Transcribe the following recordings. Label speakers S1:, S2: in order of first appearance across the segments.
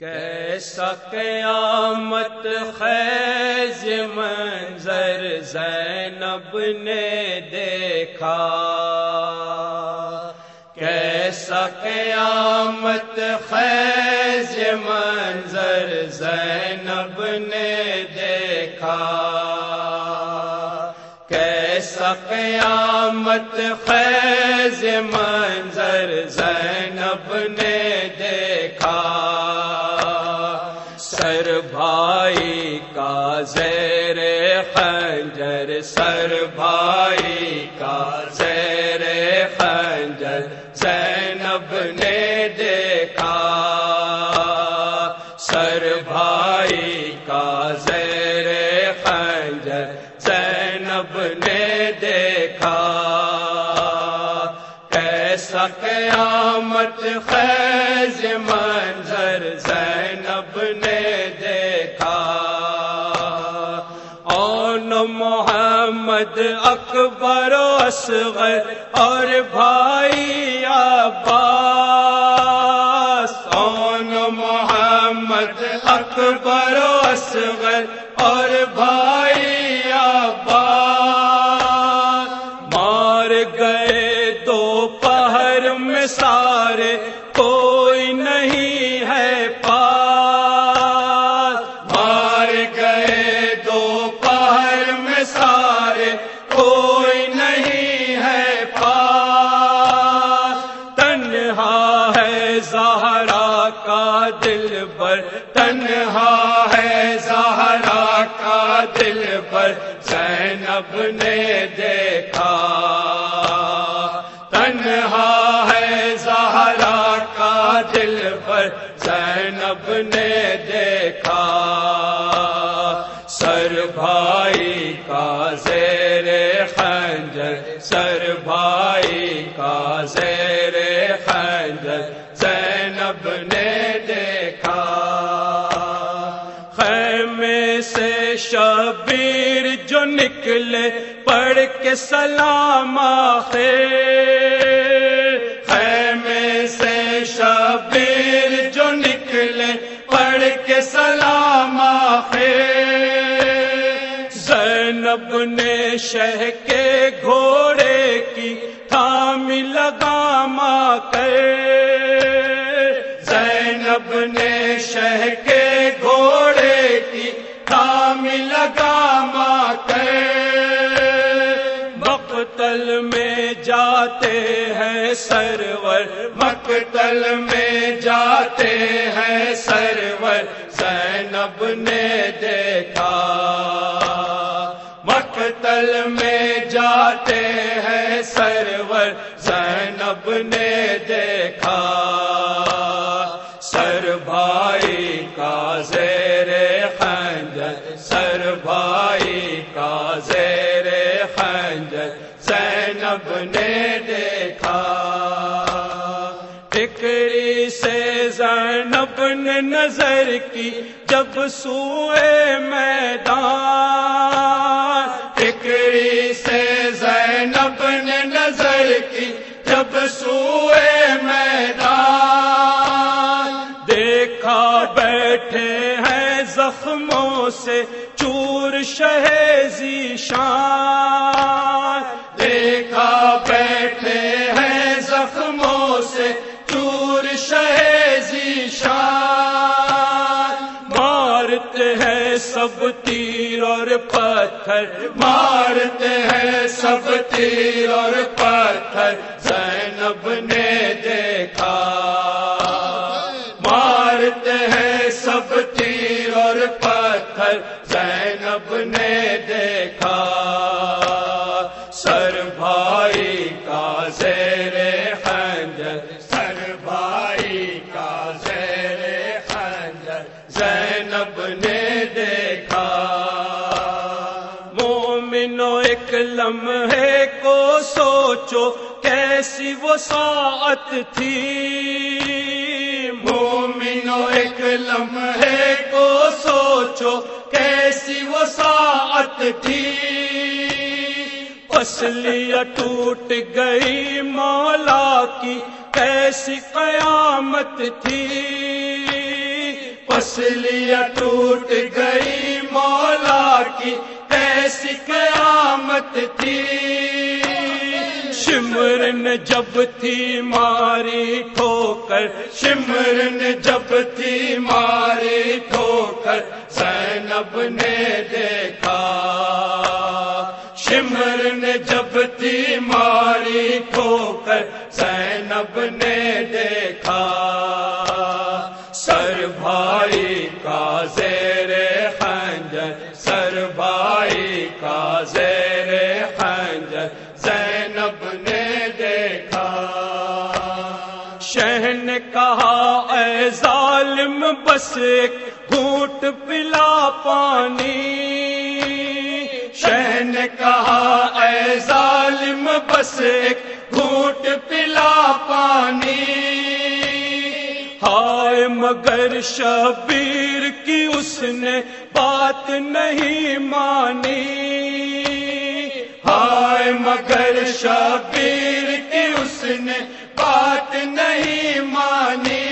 S1: کیسا قیامت خیز منظر زینب نے دیکھا، کیسا قیامت خیز منظر زینب نے دیکھا، کیسا قیامت خیز منظر زینب نے دیکھا، سر بھائی کا زیر خنجر، سر بھائی کا زیر خنجر زینب نے دیکھا، سر بھائی کا زیر خنجر زینب نے دیکھا، کیسا قیامت خیز منظر زینب نے دیکھا، اون محمد اکبر و اصغر اور بھائی عباس، اون محمد اکبر و اصغر اور بھائی عباس، مار گئے دوپہر میں سارے کوئی نہیں ہے پاس، مار گئے دوپہر میں سارے کوئی نہیں ہے پاس، تنہا ہے زہرا کا دلبر، تنہا ہے زہرا کا دلبر زینب نے دیکھا، تنہا ہے زہرا کا دلبر زینب نے دیکھا، سر بھائی کا زیر خنجر، سر بھائی کا زیر خنجر زینب نے دیکھا، خیمے سے شبیر جو نکلے پڑھ کے سلام آخر، خیمے سے شبیر جو نکلے پڑھ کے سلام آخر، زینب نے شہ کے گھوڑے کی تھامی لگام آ کر، زینب نے شہ کے گھوڑے کی تھامی لگام آ کر، مقتل میں جاتے ہیں سرور، مقتل میں جاتے ہیں سرور زینب نے دیکھا، مقتل میں جاتے ہیں سرور زینب نے دیکھا، سر بھائی کا زیر خنجر، سر بھائی کا زیر خنجر زینب نے دیکھا، ٹکری سے زینب نے نظر کی جب سوئے میدان، ٹکری سے زینب نے نظر کی جب سوئے میدان، دیکھا بیٹھے ہیں زخموں سے چور شہ ذیشان، دیکھا بیٹھے ہیں زخموں سے چور شہ ذیشان، مارتے ہیں سب تیر اور پتھر، مارتے ہیں سب تیر اور پتھر زینب نے دیکھا، مارتے ہیں سب تیر اور پتھر زینب نے دیکھا، سر بھائی کا زیر خنجر، سر بھائی کا زیر خنجر زینب نے دیکھا، مومنو ایک لمحے کو سوچو کیسی وہ ساعت تھی، مومنو ایک لمحے کو سوچو کیسی وہ ساعت تھی، پسلیاں ٹوٹ گئی مولا کی کیسی قیامت تھی، پسلیاں ٹوٹ گئی مولا کی کیسی قیامت تھی، شمر نے جب تھی ماری ٹھوکر، شمر نے جب تھی ماری ٹھوکر، زینب نے دیکھا، شمر نے جب تھی ماری ٹھوکر، زینب نے دیکھا، سر بھائی کا زیر خنجر، سر بھائی کا زیر خنجر، زینب نے دیکھا، شہ نے کہا اے ظالم بس ایک گھونٹ پلا پانی، شہ نے کہا اے ظالم بس ایک گھونٹ پلا پانی، ہائے مگر شبیر کی اس نے بات نہیں مانی، ہائے مگر شبیر کی اس نے بات نہیں مانی،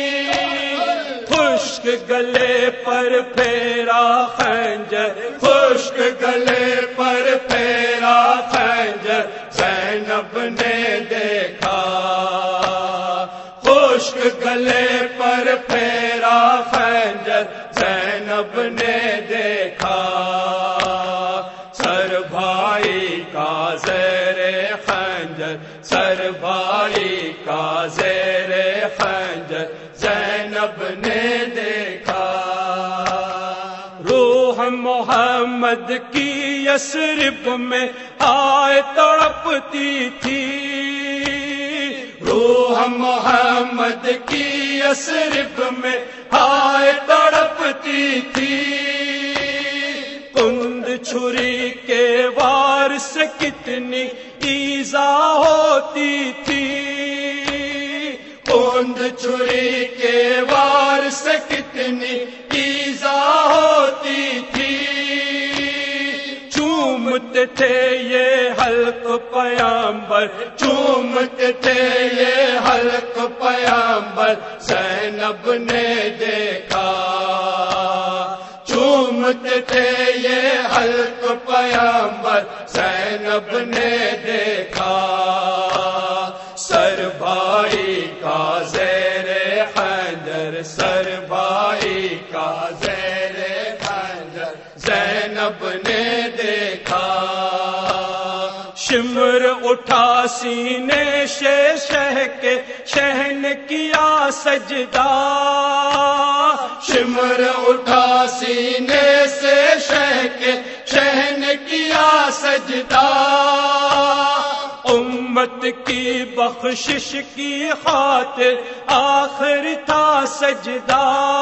S1: خشک گلے پر پھیرا خنجر، خشک گلے پر پھیرا خنجر، زینب نے دیکھا، خشک گلے پر پھیرا خنجر، زینب نے دیکھا، سر بھائی کا زیر خنجر، سر بھائی کا زیر خنجر، زینب نے دیکھا، روح محمد کی یثرب میں آئے تڑپتی تھی، روح محمد کی یثرب میں آئے تڑپتی تھی، کند چھری کے وار سے کتنی ایذا ہوتی تھی، کند چھری کے وار سے کتنی ایذا ہوتی تھی، چومتے تھے یہ حلق پیامبر، چومتے تھے یہ حلق پیامبر، زینب نے دیکھا، چومتے تھے یہ حلق پیامبر، زینب نے دیکھا، سر بھائی کا زیر خنجر، سر بھائی کا زیر خنجر، زینب نے دیکھا، شمر اٹھا سینے سے شہ کے، شہ نے کیا سجدہ، شمر اٹھا سینے سے شہ کے، شہ نے کیا سجدہ، امت کی بخشش کی خاطر آخر تھا سجدہ،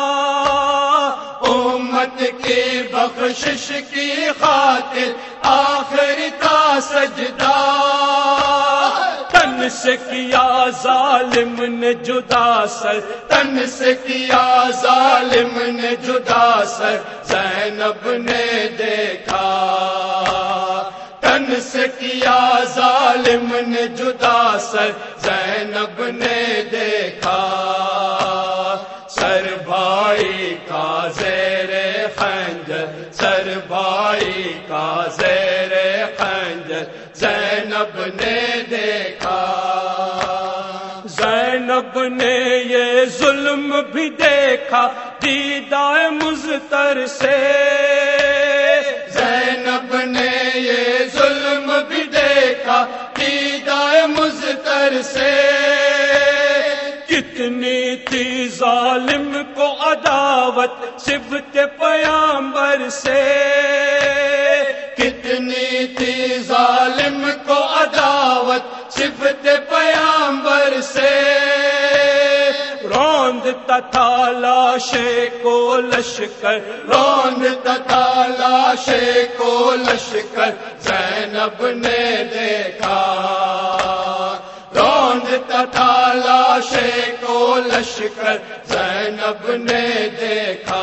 S1: امت کی بخشش کی خاطر آخر تھا سجدہ، تن سے کیا ظالم نے جدا سر، تن سے کیا ظالم نے جدا سر، زینب نے دیکھا، تن سے کیا ظالم نے جدا سر، زینب نے دیکھا، سر بھائی کا زیر خنجر، سر بھائی کا زیر خنجر، زینب نے دیکھا، زینب نے یہ ظلم بھی دیکھا دیدہ مضطر سے، زینب نے یہ ظلم بھی دیکھا دیدہ مضطر سے، کتنی تھی ظالم کو عداوت صفت پیامبر سے، کتنی تھی ظالم کو عداوت صفت پیامبر سے، روندتا تھا لاشے کو لشکر، روندتا تھا لاشے کو لشکر، زینب نے دیکھا، روندتا تھا لاشے کو لشکر، زینب نے دیکھا،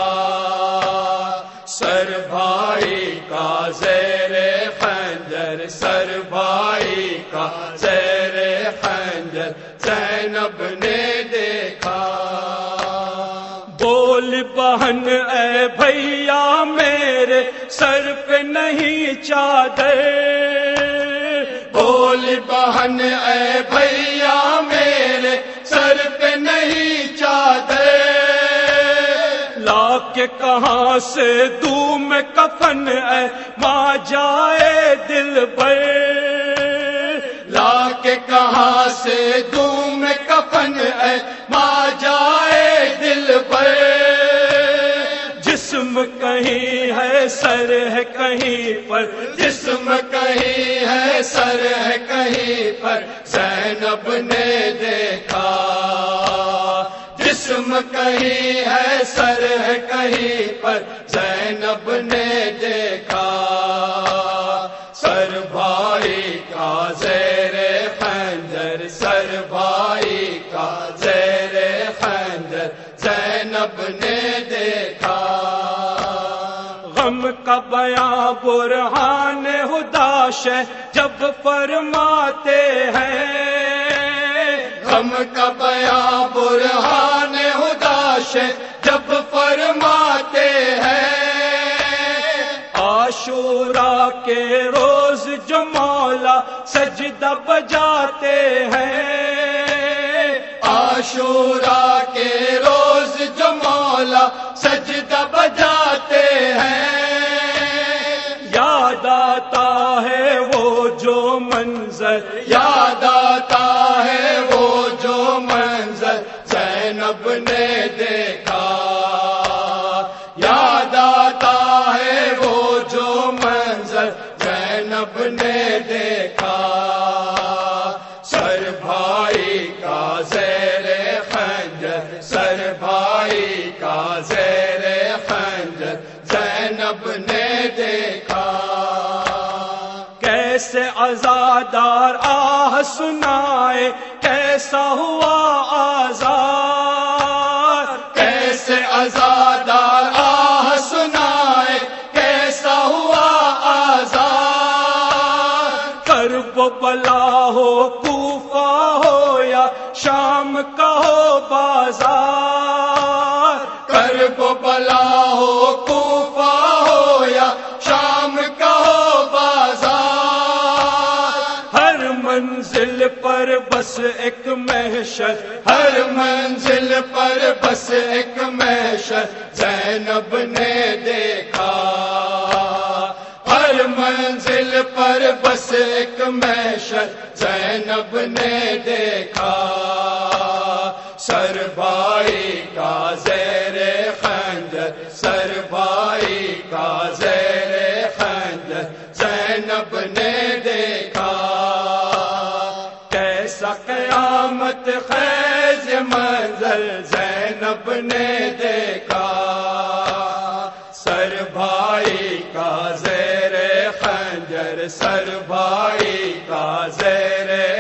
S1: سر بھائی کا زیر خنجر، سر بھائی کا زیر خنجر، زینب نے دیکھا، بول بہن اے بھیا میرے سر پہ نہیں چادر، بول بہن اے بھیا میرے سر پہ نہیں چادر، لا کے کہاں سے دوں میں کفن اے ماں جائے دل بھر، لا کے کہاں سے دوں میں کفن اے ماں جائے دل بھر، جسم کہیں ہے سر ہے کہیں پر، جسم کہیں ہے سر ہے کہیں پر، زینب نے دیکھا، جسم کہیں ہے سر ہے کہیں پر، زینب نے دیکھا، سر بھائی کا زیر خنجر، سر بھائی کا زیر خنجر، زینب نے دیکھا، غم کا بیان برہان ہداش جب فرماتے ہیں، غم کا بیان برہان ہداش جب فرماتے ہیں، عاشورا کے روز جو مولا سجدہ بجاتے ہیں، عاشورا کے روز جو مولا سجدہ بجاتے ہیں، یاد آتا ہے وہ جو منظر، یاد آتا ہے وہ جو منظر زینب نے دیکھا، یاد آتا ہے وہ جو منظر زینب نے دیکھا، سر بھائی کا زیر خنجر، سر بھائی کا زیر خنجر زینب نے دیکھا، کیسے عزادار آہ سنائے کیسا ہوا آزار، کیسے عزادار آہ سنائے کیسا ہوا آزار، کرب و بلا ہو کوفہ ہو یا شام کا ہو بازار، کرب و بلا ہو کوفہ ہو یا شام کا ہو بازار، ہر منزل پر بس ایک محشر، ہر منزل پر بس ایک محشر زینب نے دیکھا، ہر منزل پر بس ایک محشر زینب نے دیکھا، سر بھائی کا زیر خنجر، سر بھائی کا زیر خنجر زینب نے دیکھا، کیسا قیامت خیز منظر زینب نے دیکھا، سر بھائی کا زیر خنجر، سر بھائی کا زیر